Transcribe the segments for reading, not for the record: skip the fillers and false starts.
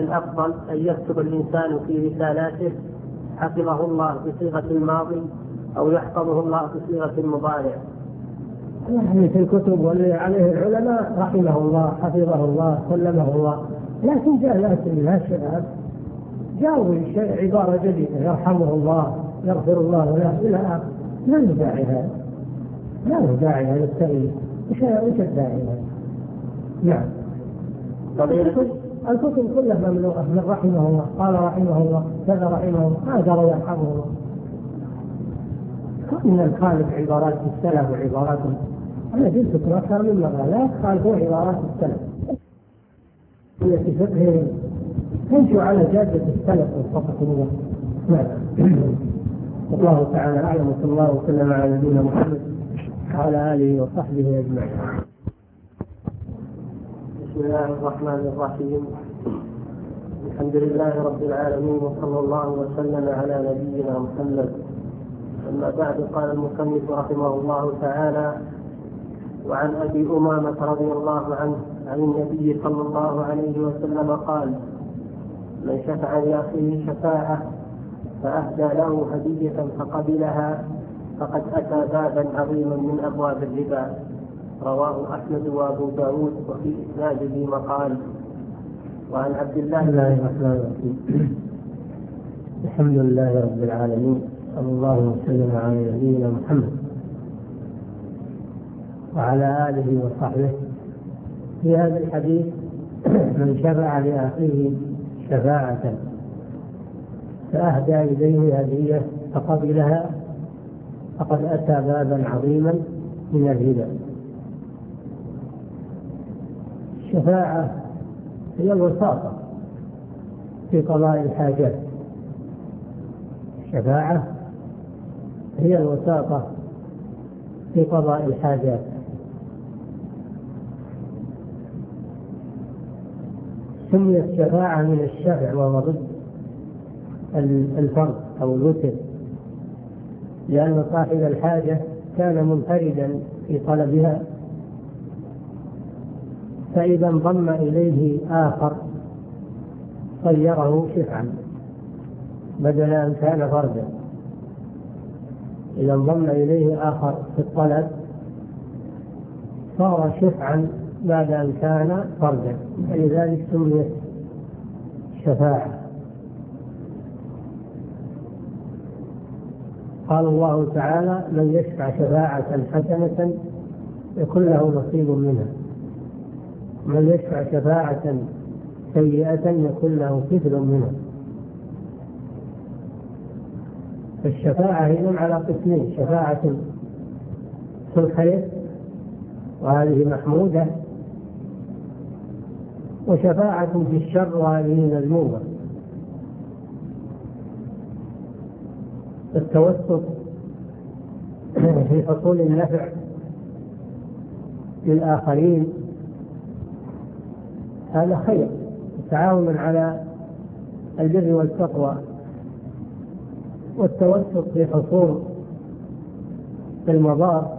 الأفضل أن يكتب الإنسان في رسالاته حفظه الله بصيغة الماضي أو يحفظه الله بصيغة المضارع؟ يعني في الكتب واللي عليه العلماء رحمه الله حفظه الله سلمه الله، لكن جاء لا شباب جاءوا عبارة جديدة يرحمه الله يغفر الله له إلى آخر، لا نداعي هذا، لا نداعي هذا التأويل، وش الداعي هذا؟ نعم. الكتب كلها مملوءة من رحمه الله قال رحمه الله كذا رحمه الله ما قال يرحمه الله. إن الخالف عبارات السلف وعبارات أنا جلت أكثر من مرة لا خالفوا عبارات السلف التي فقه تمشوا على جادة السلف والصفة الله. نعم. الله تعالى أعلم وصلى الله وسلم على نبينا محمد وعلى آله وصحبه أجمعين. بسم الله الرحمن الرحيم. الحمد لله رب العالمين وصلى الله وسلم على نبينا محمد. أما بعد، قال المصنف رحمه الله تعالى: وعن أبي أمامة رضي الله عنه عن النبي صلى الله عليه وسلم قال: من شفع لأخيه شفاعة فأهدى له هدية فقبلها فقد أتى بابا عظيما من أبواب الربا. رواه أحمد وأبو داود وفي إسناده مقال. وعن عبد الله بسم الله الرحمن الرحيم. الحمد لله رب العالمين، صلى الله وسلم على نبينا محمد وعلى آله وصحبه. في هذا الحديث: من شفع لأخيه شفاعة فأهدى إليه هدية فقبلها فقد أتى بابا عظيما من الهدى. الشفاعة هي الوساطة في قضاء الحاجات. الشفاعة هي الوساطة في قضاء الحاجات. سميت الشفاعة من الشفع وهو ضد الفرد أو الوتر، لأن صاحب الحاجة كان منفردا في طلبها، فإذا انضم إليه آخر صيره شفعا بدل أن كان فردا. إذا انضم إليه آخر في الطلب صار شفعا بعد أن كان فردا، فلذلك سميت شفاعة. قال الله تعالى: من يشفع شفاعة حسنة يكون له نصيب منها، من يشفع شفاعة سيئة يكون له كفل منها. الشفاعة هي على قسمين: شفاعة في الخير وهذه محمودة، وشفاعة في الشر وهذه مذمومة. التوسط في حصول النفع للآخرين هذا خير، تعاون على البر والتقوى. والتوسط في حصول المضار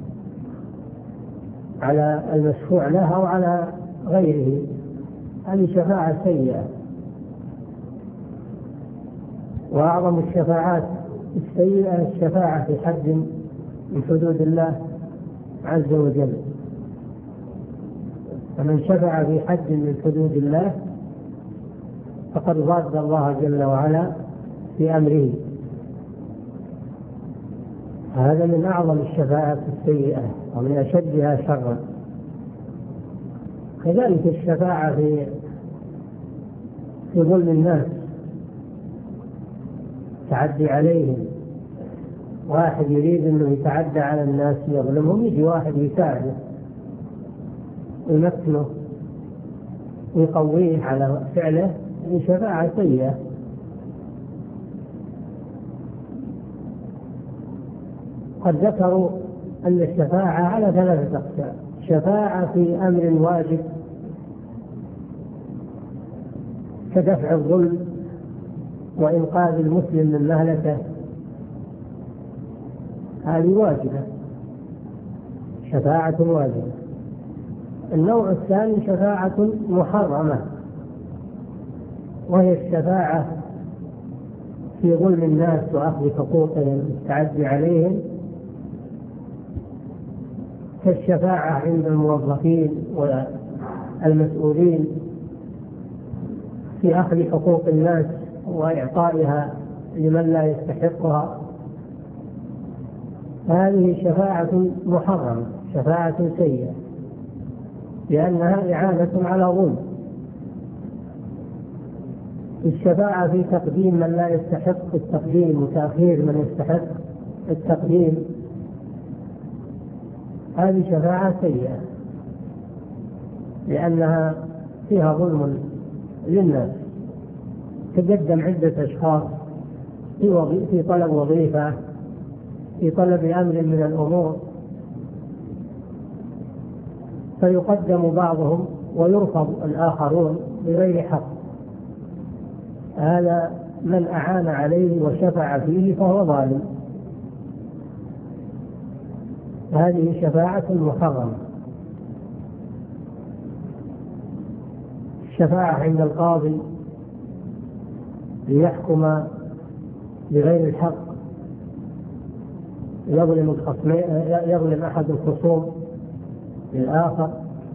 على المشفوع لها وعلى غيره هذه شفاعة سيئة. وأعظم الشفاعات السيئة الشفاعة في حد من حدود الله عز وجل. فمن شفع في حد من حدود الله فقد ضاد الله جل وعلا في أمره. هذا من أعظم الشفاعات السيئة ومن أشدها شرا. كذلك الشفاعة في ظلم الناس، تعدي عليهم. واحد يريد أنه يتعدى على الناس يظلمهم، يجي واحد يساعده ويمكنه ويقويه على فعله، هي شفاعة سيئة. قد ذكروا أن الشفاعة على ثلاثة أقسام: شفاعة في أمر واجب كدفع الظلم وإنقاذ المسلم من مهلكه، هذه واجبة، شفاعة واجبة. النوع الثاني شفاعة محرمة وهي الشفاعة في ظلم الناس وأخذ حقوقهم والتعدي عليهم، كالشفاعة عند الموظفين والمسؤولين في أخذ حقوق الناس وإعطائها لمن لا يستحقها. هذه شفاعة محرمة، شفاعة سيئة، لأنها إعانة على ظلم. الشفاعة في تقديم من لا يستحق التقديم وتأخير من يستحق التقديم، هذه شفاعة سيئة لأنها فيها ظلم للناس. تقدم عدة أشخاص في طلب وظيفة، في طلب أمر من الأمور، فيقدم بعضهم ويرفض الآخرون بغير حق، هذا من أعان عليه وشفع فيه فهو ظالم. هذه شفاعة محرمة. الشفاعة عند القاضي ليحكم بغير الحق، يظلم أحد الخصوم للآخر،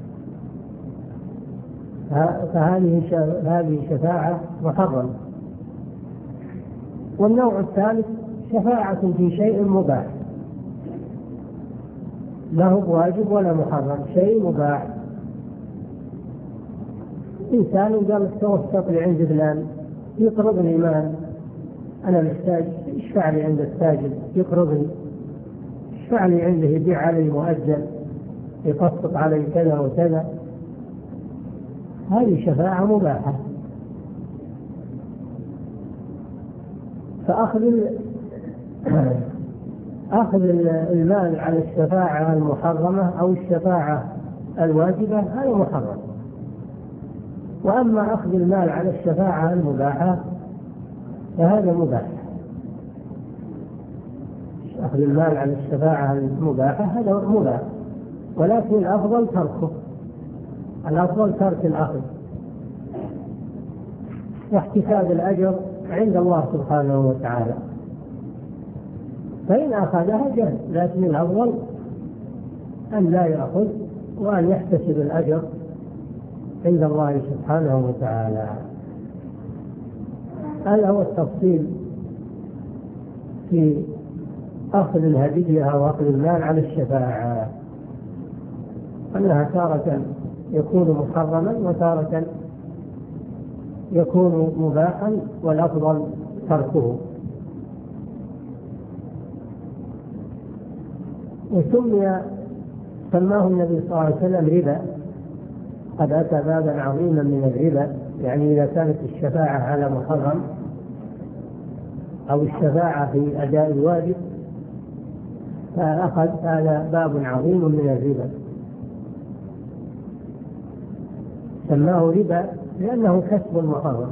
فهذه شفاعة محرمة. والنوع الثالث شفاعة في شيء مباح، لا هو واجب ولا محرم، شيء مباح. إنسان قال توسط لي عند فلان يقرضني مال، أنا محتاج، اشفع لي عند التاجر يقرضني، اشفع لي عنده يبيع علي مؤجل، يقسط علي كذا وكذا، هذه شفاعة مباحة. فأخذ المال على الشفاعة المحرمة أو الشفاعة الواجبة هذا محرم. وأما أخذ المال على الشفاعة المباحة فهذا مباح. أخذ المال على الشفاعة المباحة هذا مباح، ولكن الأفضل تركه، الأفضل ترك الأخذ واحتساب الأجر عند الله سبحانه وتعالى. فإن أخذها جاز، لكن الأفضل أن لا يأخذ وأن يحتسب الأجر عند الله سبحانه وتعالى. هذا هو التفصيل في أخذ الهدية أو أخذ المال على الشفاعة، أنها تارة يكون محرما وتارة يكون مباحا، والأفضل تركه. سماه النبي صلى الله عليه وسلم ربا، قد أتى بابا عظيما من الربا، يعني إذا كانت الشفاعة على محرم أو الشفاعة في أداء الواجب فأخذ هذا باب عظيم من الربا. سماه ربا لأنه كسب محرم،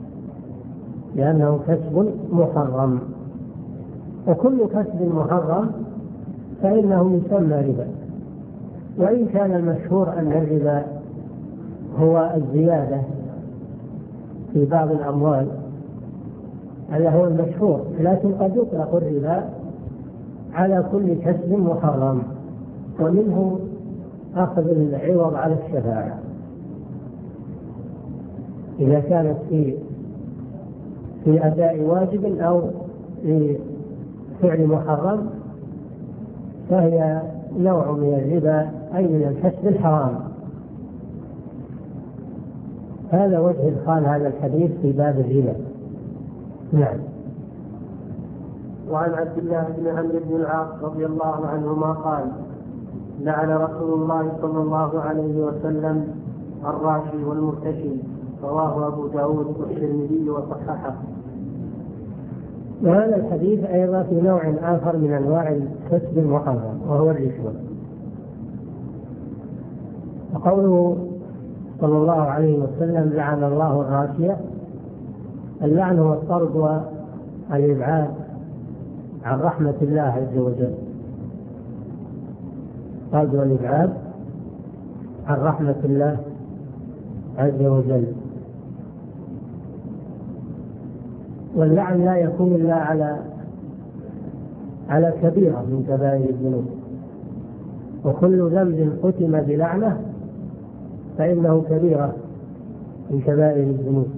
لأنه كسب محرم، وكل كسب محرم فإنه يسمى ربا. وإن كان المشهور أن الربا هو الزيادة في بعض الأموال، هذا هو المشهور، لكن قد يطلق الربا على كل كسب محرم، ومنه أخذ العوض على الشفاعة إذا كانت في أداء واجب أو في فعل محرم، فهي نوع من الربا، أي من الكسب الحرام. هذا وجه إدخال هذا الحديث في باب الربا. نعم. وعن عبد الله بن عمرو بن العاص رضي الله عنهما قال: لعن رسول الله صلى الله عليه وسلم الراشي والمرتشي. رواه أبو داود والترمذي وصححه. وهذا الحديث أيضا في نوع آخر من أنواع الكسب المحرم، وهو الرشوة. وقوله صلى الله عليه وسلم: لعن الله الراشية، اللعن هو الطرد والإبعاد عن رحمة الله عز وجل، الطرد والإبعاد عن رحمة الله عز وجل. واللعن لا يكون إلا على كبيرة من كبائر الذنوب، وكل ذنب ختم بلعنة فإنه كبيرة من كبائر الذنوب.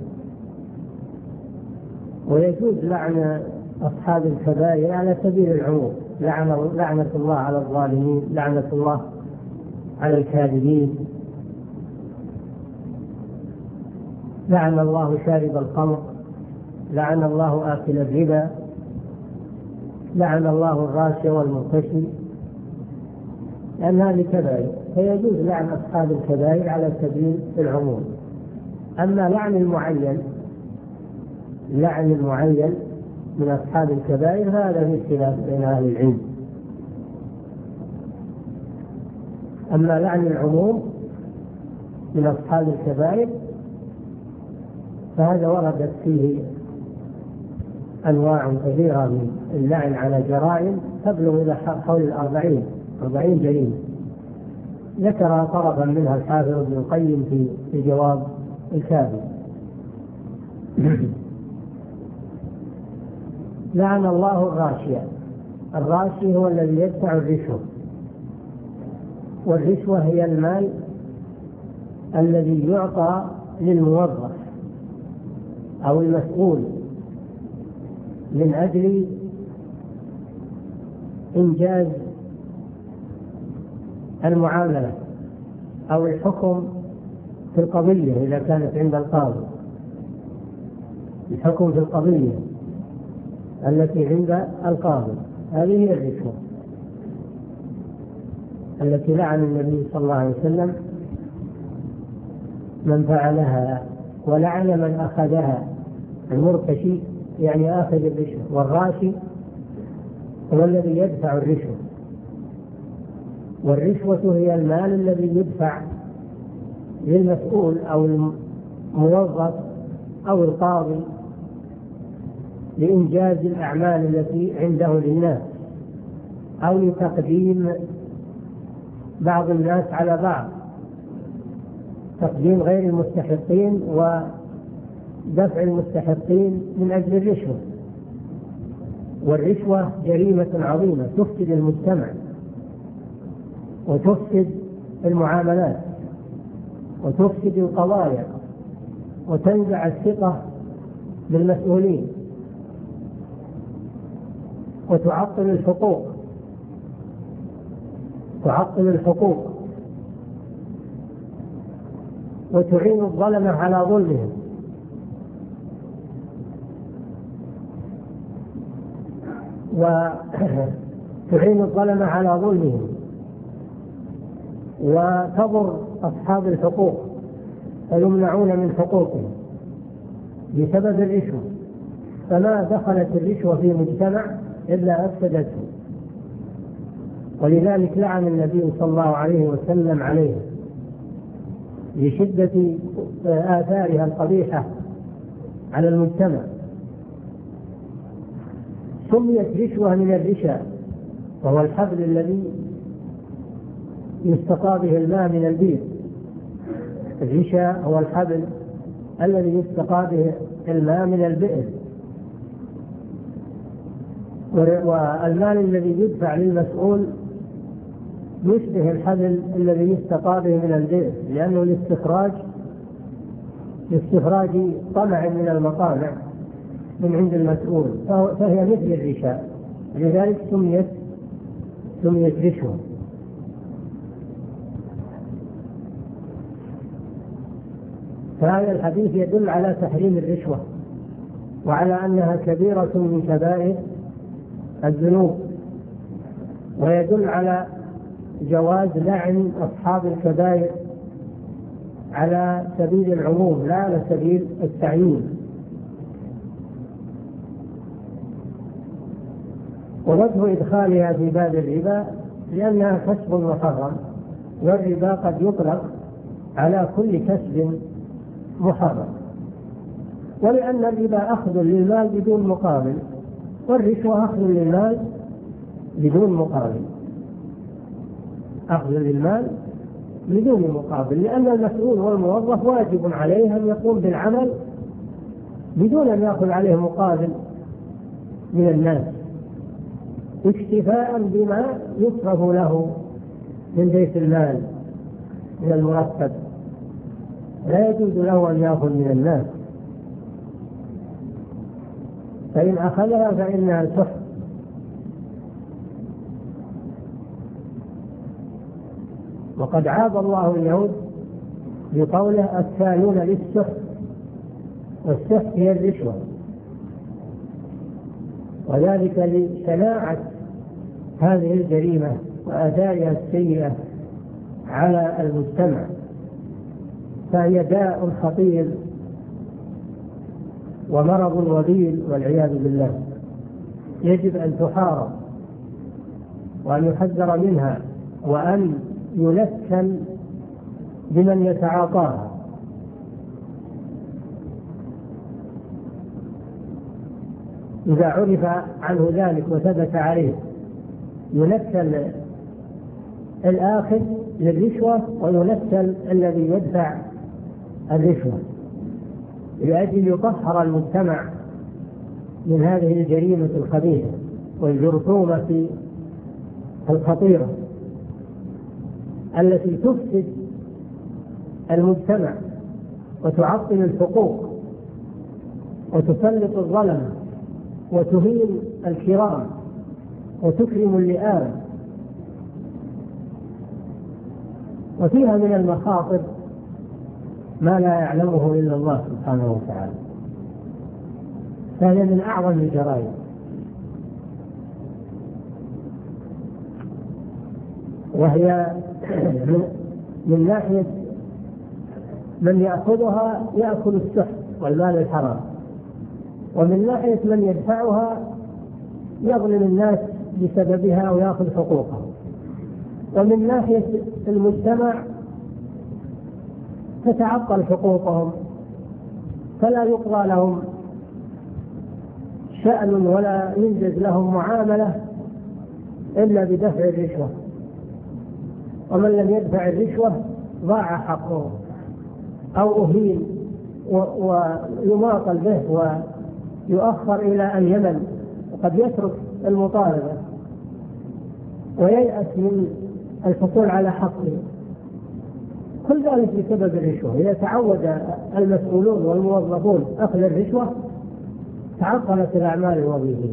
ويجوز لعن أصحاب الكبائر على سبيل العموم، لعنة الله على الظالمين، لعنة الله على الكاذبين، لعن الله شارب الخمر، لعن الله آكل الربا، لعن الله الراشي والمرتشي، لأن هذه كبائر، فيجوز لعن أصحاب الكبائر على سبيل العموم. أما لعن المعين من أصحاب الكبائر هذا في خلاف بين أهل العلم. أما لعن العموم من أصحاب الكبائر فهذا وردت فيه أنواع كثيرة من اللعن على جرائم تبلغ إلى حول 40 جريمة، ذكر طرفا منها الحافظ ابن القيم في جواب الكافي. لعن الله الراشي هو الذي يدفع الرشوة، والرشوة هي المال الذي يعطى للموظف أو المسؤول من أجل إنجاز المعاملة أو الحكم في القضية إذا كانت عند القاضي، الحكم في القضية التي عند القاضي، هذه هي الرشوة التي لعن النبي صلى الله عليه وسلم من فعلها، ولعن من أخذها. المرتشي يعني آخذ الرشوة، والراشي هو الذي يدفع الرشوة. والرشوة هي المال الذي يدفع للمسؤول أو الموظف أو القاضي لإنجاز الأعمال التي عنده للناس، أو لتقديم بعض الناس على بعض، تقديم غير المستحقين ودفع المستحقين من أجل الرشوة. والرشوة جريمة عظيمة تفسد المجتمع وتفسد المعاملات وتفسد القضايا وتنزع الثقة بالمسؤولين وتعطل الحقوق وتعين الظلمة على ظلمهم. وتضر أصحاب الحقوق فيمنعون من حقوقهم بسبب الرشوة. فما دخلت الرشوة في مجتمع إلا أفسدته، ولذلك لعن النبي صلى الله عليه وسلم عليه لشدة آثارها القبيحة على المجتمع. سميت رشوة من الرشا، وهو الحبل الذي يستقى به الماء من البير. الرشا هو الحبل الذي يستقى به الماء من البئر، والمال الذي يدفع للمسؤول يشبه الحبل الذي يستقى به من البئر، لأنه لاستخراج طمع من المطامع من عند المسؤول، فهي مثل الرشا، لذلك سميت رشوة. فهذا الحديث يدل على تحريم الرشوة وعلى أنها كبيرة من كبائر الذنوب، ويدل على جواز لعن أصحاب الكبائر على سبيل العموم لا على سبيل التعيين. ووجه إدخالها في باب الربا لأنها كسب محرم، والربا قد يطلق على كل كسب محرم، ولأن الربا أخذ للمال بدون مقابل، والرشوة أخذ للمال بدون مقابل، أخذ للمال بدون مقابل، لأن المسؤول والموظف واجب عليه أن يقوم بالعمل بدون أن يأخذ عليه مقابل من الناس، اكتفاء بما يصرف له من بيت المال من المرتب، لا يجوز له أن يأخذ من الناس، فإن أخذها فإنها سحت. وقد عاب الله اليهود بقوله الثانون للسحت، والسحت هي الرشوة، وذلك لشناعة هذه الجريمة وآثارها السيئة على المجتمع، فهي داء خطير ومرض وبيل والعياذ بالله، يجب أن تحارب وأن يحذر منها وأن ينكل بمن يتعاطاها. إذا عرف عنه ذلك وثبت عليه ينكل الآخذ للرشوة وينكل الذي يدفع الرشوة، لأجل يطهر المجتمع من هذه الجريمة الخبيثة والجرثومة الخطيرة التي تفسد المجتمع وتعطل الحقوق وتسلط الظلم وتهين الكرام وتكرم اللئام، وفيها من المخاطر ما لا يعلمه إلا الله سبحانه وتعالى، فهي من أعظم الجرائم. وهي من ناحية من يأخذها يأكل السحت والمال الحرام، ومن ناحية من يدفعها يظلم الناس بسببها ويأخذ حقوقهم، ومن ناحية المجتمع تتعطل حقوقهم فلا يقضى لهم شأن ولا ينجز لهم معاملة إلا بدفع الرشوة، ومن لم يدفع الرشوة ضاع حقه أو أهين ويماطل به ويؤخر إلى أن يمل، وقد يترك المطالبة وييأس من الحصول على حقه، كل ذلك بسبب الرشوة. إذا تعود المسؤولون والموظفون أخذ الرشوة تعطلت الأعمال الوظيفية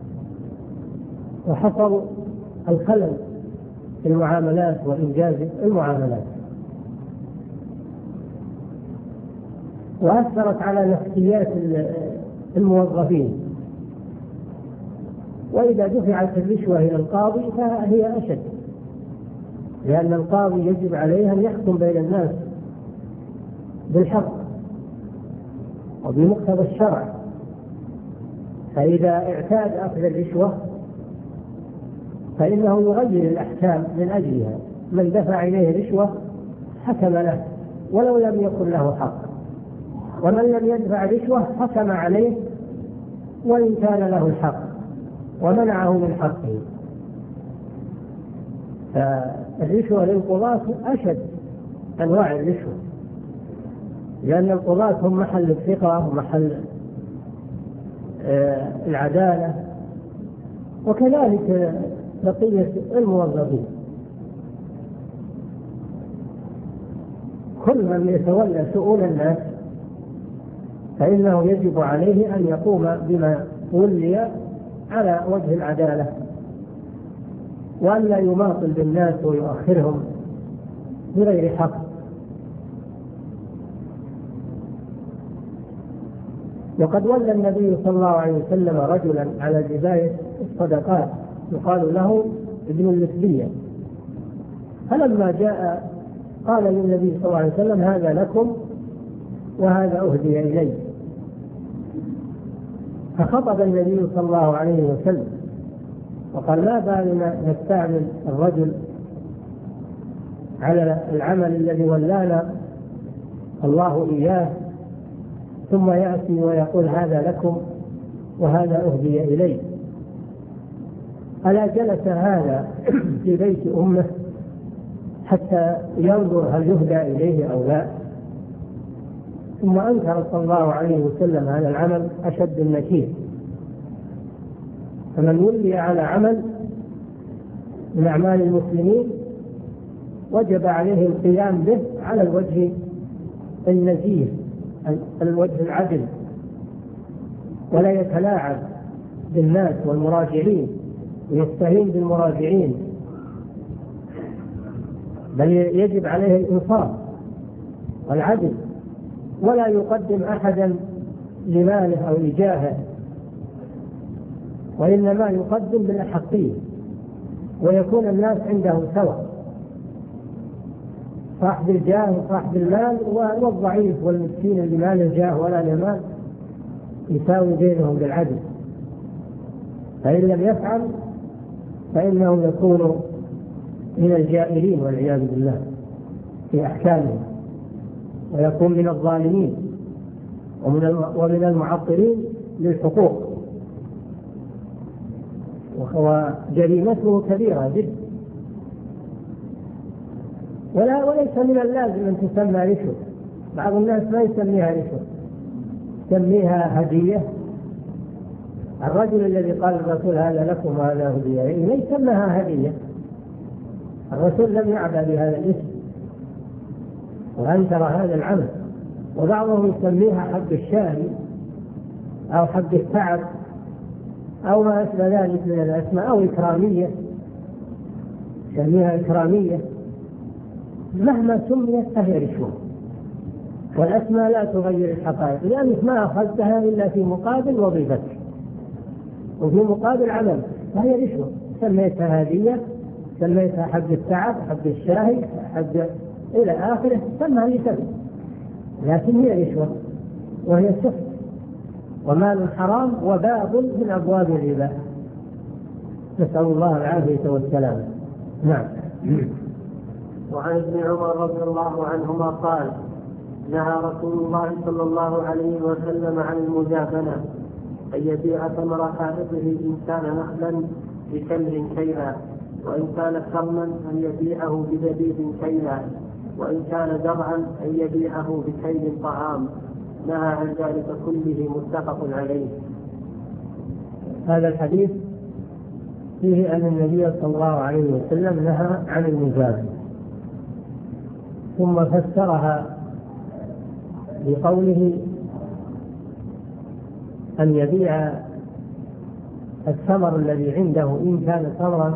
وحصل الخلل في المعاملات وإنجاز المعاملات، وأثرت على نفسيات الموظفين. وإذا دفعت الرشوة إلى القاضي فهي أشد، لأن القاضي يجب عليه أن يحكم بين الناس بالحق وبمقتضى الشرع، فإذا اعتاد أخذ الرشوة فإنه يغير الأحكام من أجلها. من دفع إليه رشوة حكم له ولو لم يكن له حق، ومن لم يدفع رشوة حكم عليه وإن كان له الحق ومنعه من حقه. فالرشوة للقضاة أشد أنواع الرشوة، لأن القضاة هم محل الثقة ومحل العدالة، وكذلك بقية الموظفين. كل من يتولى شؤون الناس فإنه يجب عليه أن يقوم بما ولي على وجه العدالة، وأن لا يماطل بالناس ويؤخرهم بغير حق. وقد ولى النبي صلى الله عليه وسلم رجلا على جباية الصدقات يقال له ابن اللتبية، فلما جاء قال للنبي صلى الله عليه وسلم هذا لكم وهذا أهدي إليه، فخطب النبي صلى الله عليه وسلم وقال ما بالنا نستعمل الرجل على العمل الذي ولانا الله إياه ثم يأتي ويقول هذا لكم وهذا أهدي إليه؟ ألا جلس هذا في بيت أمه حتى ينظر هل يهدى إليه أو لا؟ ثم أنكر صلى الله عليه وسلم هذا العمل أشد النكير. فمن ولي على عمل من أعمال المسلمين وجب عليه القيام به على الوجه النزيه، الوجه العدل، ولا يتلاعب بالناس والمراجعين ويستهين بالمراجعين، بل يجب عليه الإنصاف والعدل، ولا يقدم أحدا لماله أو لجاهه، وإنما يقدم بالأحقية، ويكون الناس عنده سواء، صاحب الجاه وصاحب المال والضعيف والمسكين اللي ما له جاه ولا له مال يساوي بينهم بالعدل. فإن لم يفعل فإنه يكون من الجائرين والعياذ بالله في أحكامهم، ويكون من الظالمين ومن المعطلين للحقوق، وجريمته كبيرة جدا. وليس من اللازم أن تسمى رشوة، بعض الناس ما يسميها رشوة، يسميها هدية. الرجل الذي قال الرسول هذا لكم وهذا هدية ليس سماها هدية، الرسول لم يعبأ بهذا الاسم وأنكر هذا العمل. وبعضهم يسميها حق الشاهي أو حق التعب أو ما أشبه ذلك من الأسماء، أو إكرامية، يسميها إكرامية. مهما سميت فهي رشوة، والأسماء لا تغير الحقائق، لأنك ما أخذتها إلا في مقابل وظيفتك وفي مقابل عمل، فهي رشوة. سميتها هدية، سميتها حق التعب، حق الشاهي، حق إلى آخره، سمها لسبب، لكن هي رشوة وهي سحت ومال حرام وباب من أبواب الربا، نسأل الله العافية والسلام. نعم. وعن ابن عمر رضي الله عنهما قال: نهى رسول الله صلى الله عليه وسلم عن المجابنة، أن يبيع ثمر حائطه إن كان نخلا بتمر كيلا، وإن كان كرما أن يبيعه بزبيب كيلا، وإن كان زرعا أن يبيعه بكيل طعام. نهى عن ذلك كله، متفق عليه. هذا الحديث فيه أن النبي صلى الله عليه وسلم نهى عن المجابنة، ثم فسرها بقوله أن يبيع الثمر الذي عنده إن كان ثمرا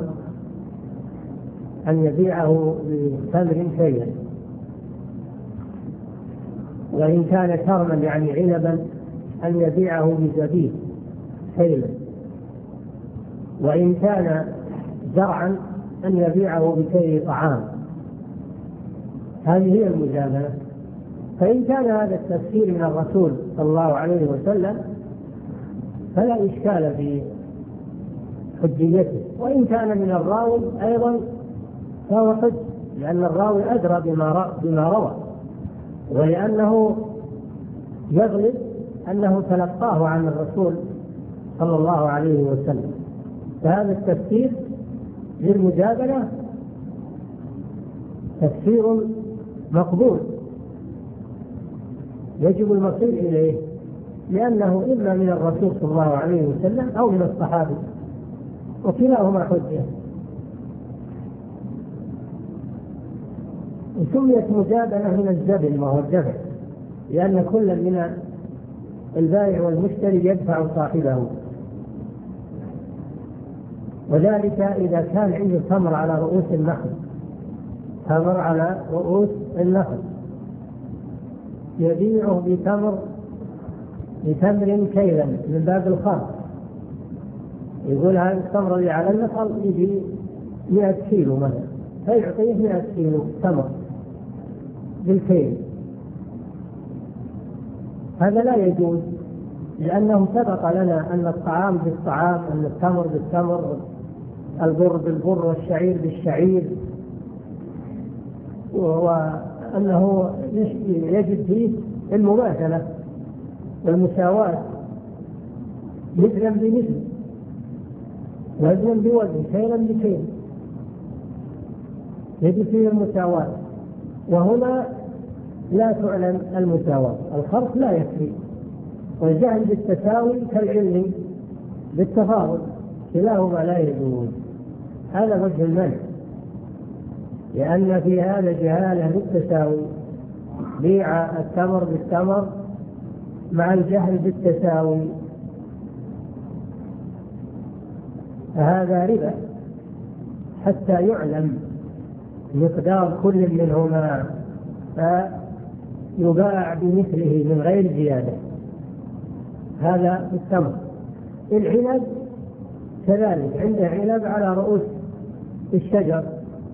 أن يبيعه بتمر كيلا، وإن كان كرما يعني عنبا أن يبيعه بزبيب كيلا، وإن كان زرعا أن يبيعه بكيل طعام. هذه هي المجابنة. فإن كان هذا التفسير من الرسول صلى الله عليه وسلم فلا إشكال في حجيته، وإن كان من الراوي أيضا فهو حج، لأن الراوي أدرى بما روى، ولأنه يغلب أنه تلقاه عن الرسول صلى الله عليه وسلم. فهذا التفسير للمجابنة تفسير مقبول يجب المصير إليه، لأنه إما من الرسول صلى الله عليه وسلم أو من الصحابة، وكلاهما حجة. وسميت مجابنة من الجبل، ما هو الجبل، لأن كل من البائع والمشتري يدفع صاحبه، وذلك إذا كان عنده تمر على رؤوس النخل، تمر على رؤوس النخل يبيعه بتمر كيلا من باب الخرص، يقول هذا التمر اللي على النخل يجي 100 كيلو مثلا، فيعطيه 100 كيلو تمر بالكيل. هذا لا يجوز، لأنه سبق لنا أن الطعام بالطعام، أن التمر بالتمر، البر بالبر، والشعير بالشعير، وأنه يجب فيه المماثلة والمساواة، مثلا بمثل، وزنا بوزن، كيلا بكيل، يجب فيه المساواة. وهنا لا تعلم المساواة، الخرق لا يكفي. والجهل بالتساوي كالعلم بالتفاضل، كلاهما لا يجوز. هذا وجه المنع، لأن في هذا جهالة بالتساوي، بيع التمر بالتمر مع الجهل بالتساوي، فهذا ربا حتى يعلم مقدار كل منهما فيباع بمثله من غير زيادة. هذا التمر. العنب كذلك، عنده عنب على رؤوس الشجر،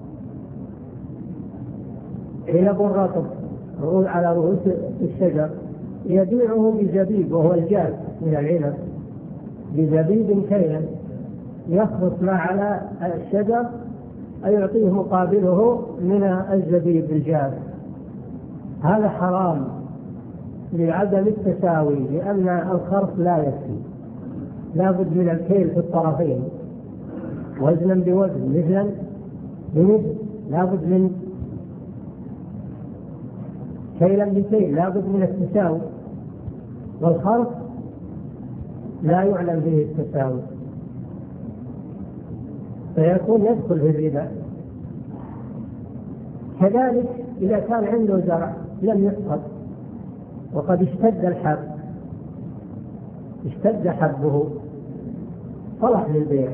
عنب رطب على رؤوس الشجر، يبيعه بزبيب وهو الجاف من العنب، بزبيب كيلا يخلط ما على الشجر أي يعطيه مقابله من الزبيب الجاف. هذا حرام لعدم التساوي، لأن الخرق لا يكفي، لا بد من الكيل في الطرفين، وزنا بوزن، مثلا بمثل، لا بد من كيلا بكيل، لا بد من التساوي. والخرق لا يعلم به التساوي، فيكون يدخل في الربا. كذلك إذا كان عنده زرع لم يحصد وقد اشتد الحب، اشتد حبه، صلح للبيع،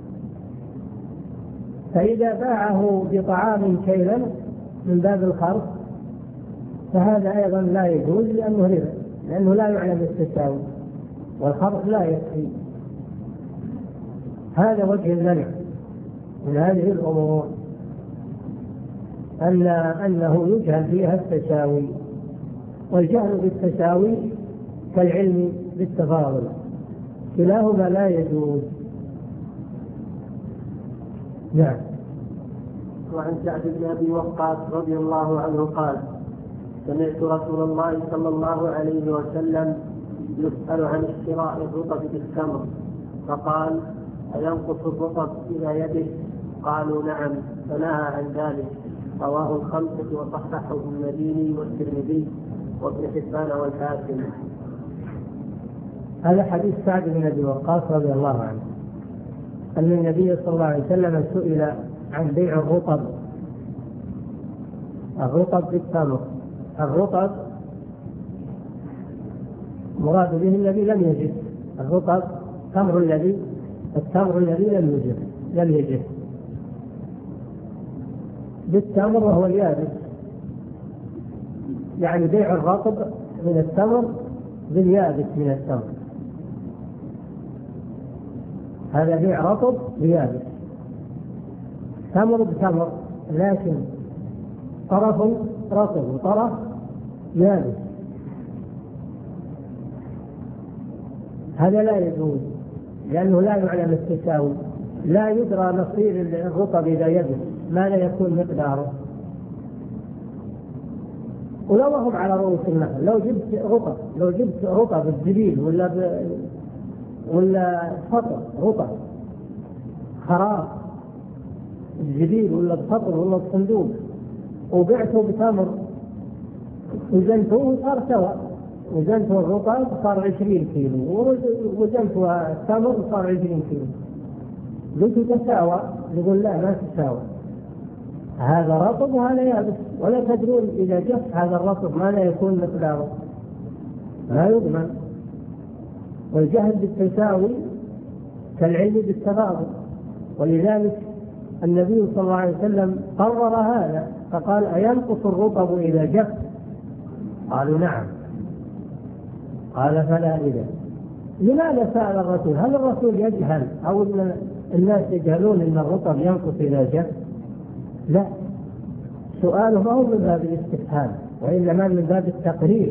فإذا باعه بطعام كيلا من باب الخرق فهذا أيضا لا يجوز، لأنه ربا، لأنه لا يعلم التساوي، والخرق لا يكفي. هذا وجه المنع من هذه الأمور، أنه يجهل فيها التساوي. والجهل بالتساوي كالعلم بالتفاضل، كلاهما لا يجوز. نعم. وعن سعد بن أبي وقاص رضي الله عنه قال: سمعت رسول الله صلى الله عليه وسلم يسأل عن اشتراء الرطب بالتمر، فقال: أينقص الرطب إلى يده؟ قالوا: نعم، فنهى عن ذلك. رواه الخمسة وصححه المديني والترمذي وابن حبان والحاكم. هذا حديث سعد بن أبي وقاص رضي الله عنه أن النبي صلى الله عليه وسلم سئل عن بيع الرطب بالتمر. الرطب مراد به الذي لم يجف، الرطب التمر الذي لم يجف بالتمر وهو اليابس، يعني بيع الرطب من التمر باليابس من التمر، هذا بيع رطب بيابس، تمر بتمر، لكن طرف رطب وطرف يابس، هذا لا يجوز، لأنه لا يعلم التساوي، لا يدرى مصير الرطب إذا يبس ماذا يكون مقداره. ولو هم على رؤوس النخل، لو جبت رطب الزبيب ولا فطر رطب خراب الزبيب ولا الفطر ولا الصندوق وبعته بتمر وزنته صار سواء، وزنته الرطب صار 20 كيلو وزنته التمر صار 20 كيلو، قلت تساوى، يقول لا ما تساوى، هذا رطب وهذا يابس، ولا تدرون إذا جف هذا الرطب ماذا يكون مقداره، لا يضمن. والجهل بالتساوي كالعلم بالتفاضل، ولذلك النبي صلى الله عليه وسلم قرر هذا فقال: أينقص الرطب إذا جف؟ قالوا: نعم. قال: فلا إذا. لماذا سأل الرسول؟ هل الرسول يجهل أو أن الناس يجهلون أن الرطب ينقص إذا جف؟ لا، سؤاله ما هو من باب الاستفهام، وإنما من باب التقرير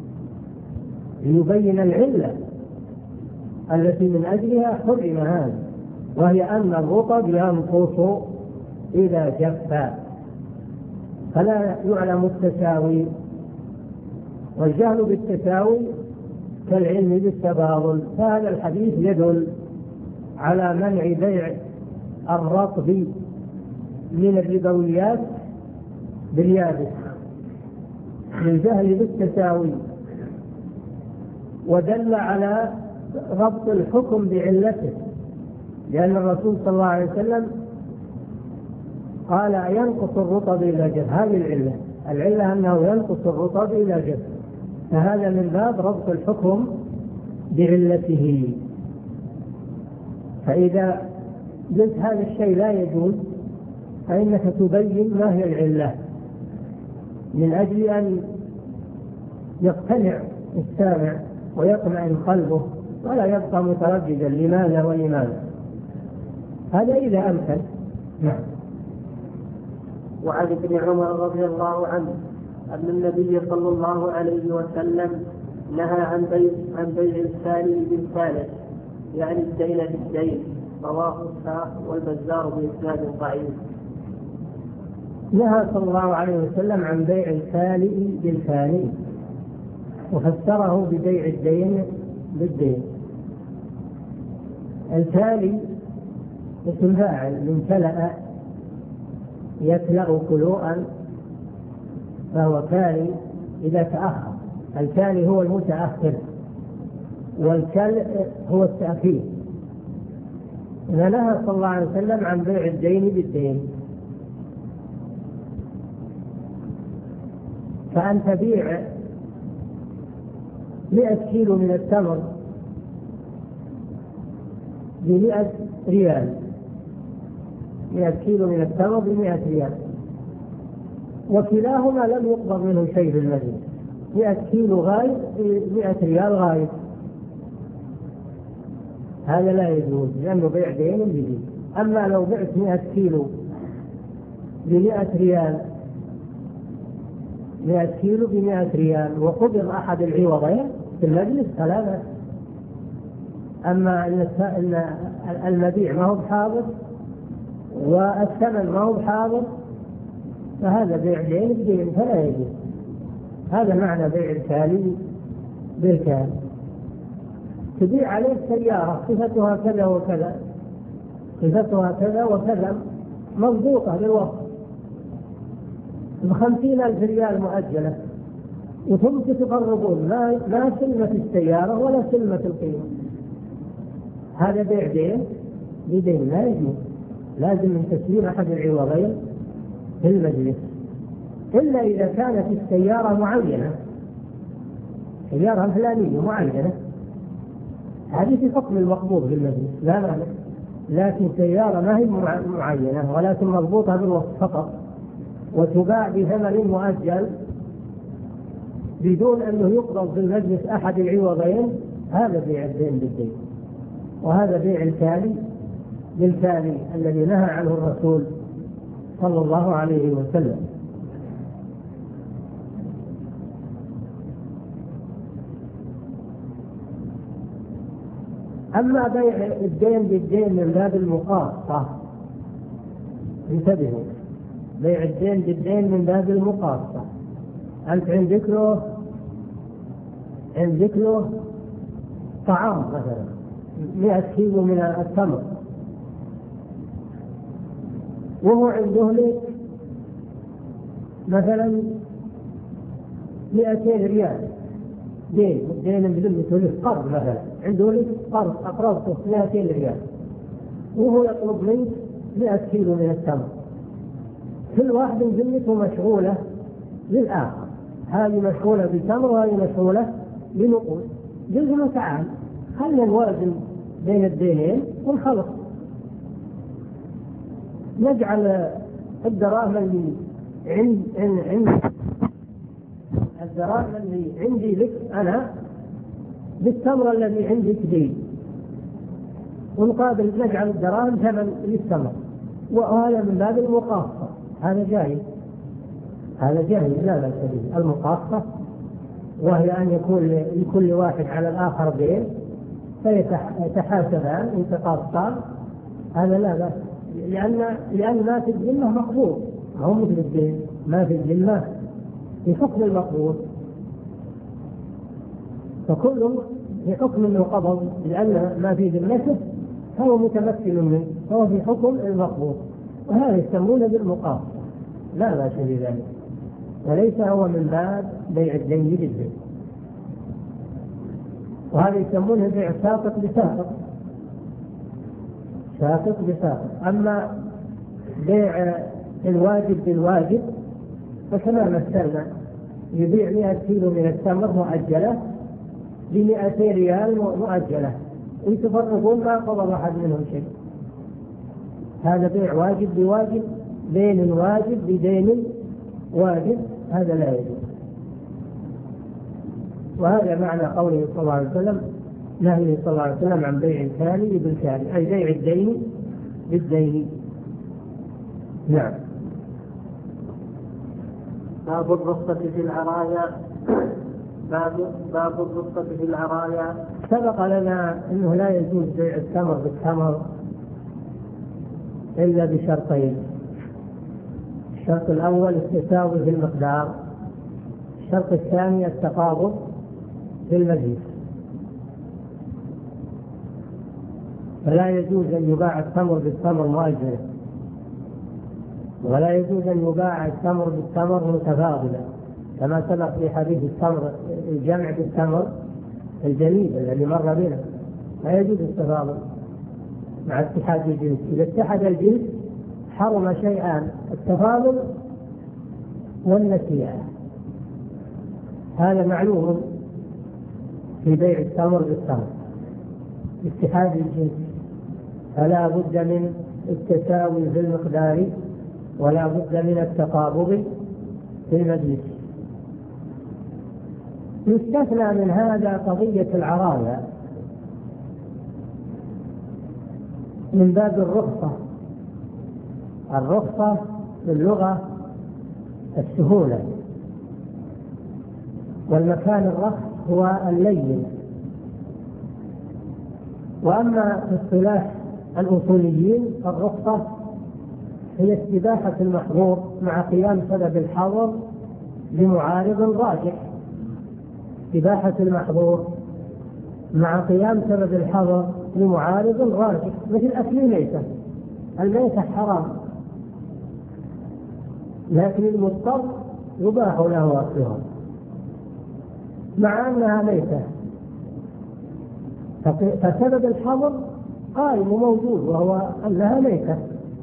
ليبين العلة التي من أجلها حرم هذا، وهي أن الرطب ينقص إذا جف، فلا يعلم التساوي. والجهل بالتساوي كالعلم بالتفاضل، فهذا الحديث يدل على منع بيع الرطب من الربويات باليابس، للجهل بالتساوي، ودل على ربط الحكم بعلته، لأن الرسول صلى الله عليه وسلم قال ينقص الرطب إلى جف، هذه العلة أنه ينقص الرطب إلى جف، فهذا من باب ربط الحكم بعلته. فإذا قلت هذا الشيء لا يجوز فإنك تبين ما هي العلة، من أجل أن يقتنع السامع ويطمئن قلبه ولا يبقى مترددا لماذا ولماذا، هذا إذا أمكن. نعم. وعن ابن عمر رضي الله عنه أن النبي صلى الله عليه وسلم نهى عن بيع الثاني بالثالث، يعني الدين بالدين، رواه إسحاق والبزار بإسناد ضعيف. نهى صلى الله عليه وسلم عن بيع الثاني بالثاني، وفسره ببيع الدين بالدين. الثاني اسم فاعل من كلأ يكلأ كلوءا، فهو ثاني إذا تأخر. الثاني هو المتأخر، والكلء هو التأخير. فنهى صلى الله عليه وسلم عن بيع الدين بالدين، فأن تبيع 100 كيلو من التمر ب100 ريال، 100 كيلو من التمر ب100 ريال، وكلاهما لم يقبض منه شيء في المجلس، 100 كيلو غايب ب100 ريال غايب، هذا لا يجوز لأنه بيع دين بدين. أما لو بعت 100 كيلو ب100 ريال، 100 كيلو ب100 ريال وقبض أحد العوضين في المجلس فلا بأس. أما أن المبيع ما هو بحاضر والثمن ما هو بحاضر فهذا بيع دين بدين فلا يجوز. هذا معنى بيع الكالي بالكالي. تبيع عليه سيارة صفتها كذا وكذا، صفتها كذا وكذا، مضبوطة بالوقت ب50,000 ريال مؤجلة، وثم تتقربون لا سلمة السيارة ولا سلمة القيمة، هذا بيع دين بدين لا يجوز. لازم من تسليم أحد العوضين في المجلس، إلا إذا كانت السيارة معينة، سيارة فلانية معينة، هذه في حكم المقبوض في المجلس لا معنى. لكن سيارة ما هي معينة ولكن مضبوطة بالوقت فقط وتباع بثمن مؤجل بدون أنه يقبض في المجلس أحد العوضين، هذا بيع الدين بالدين، وهذا بيع الكالي بالكالي الذي نهى عنه الرسول صلى الله عليه وسلم. أما بيع الدين بالدين من باب المقاصة، انتبهوا، بيع الدين بالدين من باب المقاصة. أنت عندك له طعام مثلا 100 كيلو من التمر، وهو عنده لك مثلا 200 ريال دين بذمته له قرض، مثلا عنده لك قرض أقرضته 200 ريال، وهو يطلب منك 100 كيلو من التمر، كل واحد ذمته مشغولة للآخر، هذه مشغولة بتمر وهذه مشغولة بنقود. قلت له تعال خلنا نوازن بين الدينين ونخلص، نجعل الدراهم اللي الدراهم اللي عندي لك أنا بالتمر الذي عندك دين، ونقابل نجعل الدراهم ثمن للتمر، وهذا من باب المقاصة. هذا جائز، هذا جائز لا بأس به. المقاصة وهي أن يكون لكل واحد على الآخر دين فيتحاسبان انتقاصان، هذا لا بأس، لأن ما في الذمة مقبول، ما هو مثل الدين، ما في الذمة في حكم المقبول، فكل في حكم انه قبض، لأن ما في ذمته فهو متمكن منه، فهو في حكم المقبول، وهذا يسمونه بالمقاصة لا بأس بذلك. وليس هو من باب بيع الدين بالدين. وهذا يسمونه بيع ساقط بساقط، ساقط بساقط. أما بيع الواجب بالواجب فكما مثلنا، يبيع 100 كيلو من التمر مؤجلة ب200 ريال مؤجلة، يتفرقون ما قبض أحد منهم شيء. هذا بيع واجب بواجب، دين واجب بدين واجب، هذا لا يجوز. وهذا معنى قوله صلى الله عليه وسلم، نهيه صلى الله عليه وسلم عن بيع الكامل بالكامل، أي بيع الدين بالدين. نعم. باب الرخصة في العرايا. باب الرخصة في العرايا. سبق لنا أنه لا يجوز بيع التمر بالتمر إلا بشرطين. الشرط الأول التساوي في المقدار، الشرط الثاني التقابض في المجلس. فلا يجوز أن يباع التمر بالتمر مؤجلا، ولا يجوز أن يباع التمر بالتمر متفاضلا، كما سبق في حديث التمر الجمع بالتمر الجليد الذي مر بنا. لا يجوز التفاضل مع اتحاد الجنس. إذا اتحد الجنس حرم شيئان: التفاضل والنسيان. هذا معلوم في بيع التمر بالتمر، اتحاد الجنس، فلا بد من التساوي في المقدار ولا بد من التقابض في المجلس. يستثنى من هذا قضية العرايا من باب الرخصة. الرخصة في اللغة السهولة، والمكان الرخص هو اللين. وأما في اصطلاح الأصوليين الرخصة هي استباحة المحظور مع قيام سبب الحظر بمعارض راجح. استباحة المحظور مع قيام سبب الحظر بمعارض راجح، مثل أكل الميتة. الميتة حرام، لكن المضطر يباح له أكلها مع أنها ميتة، فسبب الحظر قائم وموجود وهو أنها ميتة.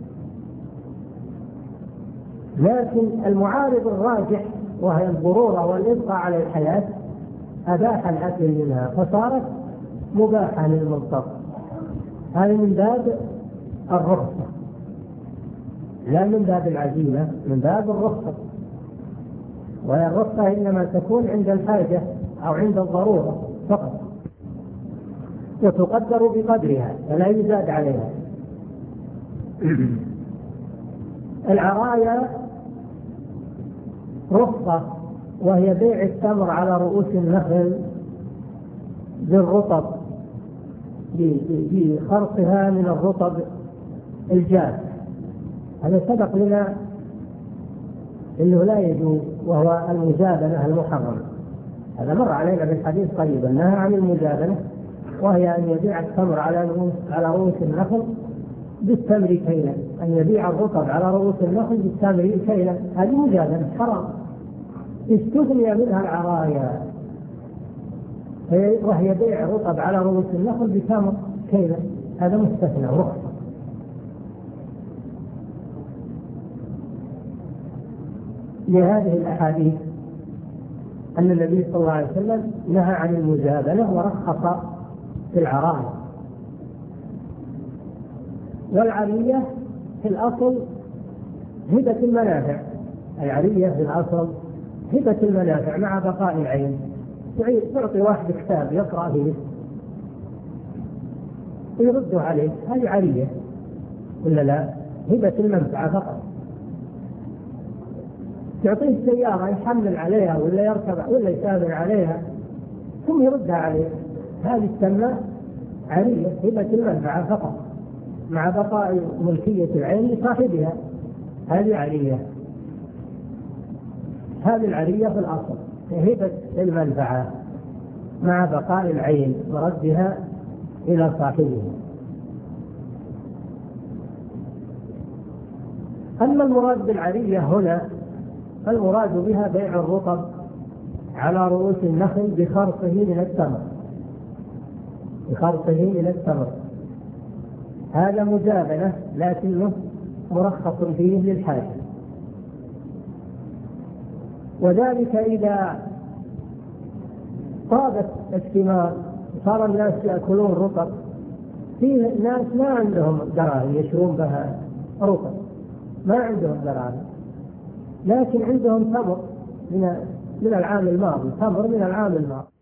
لكن المعارض الراجح وهي الضرورة والإبقاء على الحياة أباح الأكل منها فصارت مباحة للمضطر. هذا من باب الرخصة لا من باب العزيمة، من باب الرخصة. والرخصة إنما تكون عند الحاجة أو عند الضرورة فقط، وتقدر بقدرها ولا يزاد عليها. العرايا رخصة، وهي بيع التمر على رؤوس النخل بالرطب، بخرقها من الرطب الجاف. هذا سبق لنا انه لا يجوز، وهو المجابنة المحرمة. هذا مر علينا بالحديث قريبا، نهى عن المجابنة، وهي ان يبيع التمر على رؤوس النخل بالتمر كيلا، ان يبيع الرطب على رؤوس النخل بالتمر كيلا. هذه مجابنة حرام. استثني منها العرايا، وهي بيع الرطب على رؤوس النخل بتمر كيلا، هذا مستثنى رخصة. لهذه الأحاديث أن النبي صلى الله عليه وسلم نهى عن المجابنة ورخص في العرايا. والعرية في الأصل هبة المنافع، العرية في الأصل هبة المنافع مع بقاء العين. تعطي واحد كتاب يقرأ فيه يرده عليه، هذه عرية ولا لا؟ هبة المنفعة فقط. تعطيه سيارة يحمل عليها ولا يركب ولا يسافر عليها ثم يردها عليه، هذه تسمى عرية، هبة المنفعة فقط مع بقاء ملكية العين لصاحبها، هذه عرية. هذه العرية في الأصل هبة المنفعة مع بقاء العين وردها إلى صاحبها. أما المراد بالعرية هنا فالمراد بها بيع الرطب على رؤوس النخل بخرصه من التمر، بخرصه من التمر، هذا مجابنة لكنه مرخص فيه للحاجة. وذلك إذا طابت الثمار صار الناس يأكلون رطب، في ناس ما عندهم دراهم يشرون بها رطب، ما عندهم دراهم، لكن عندهم تمر من العام الماضي، تمر من العام الماضي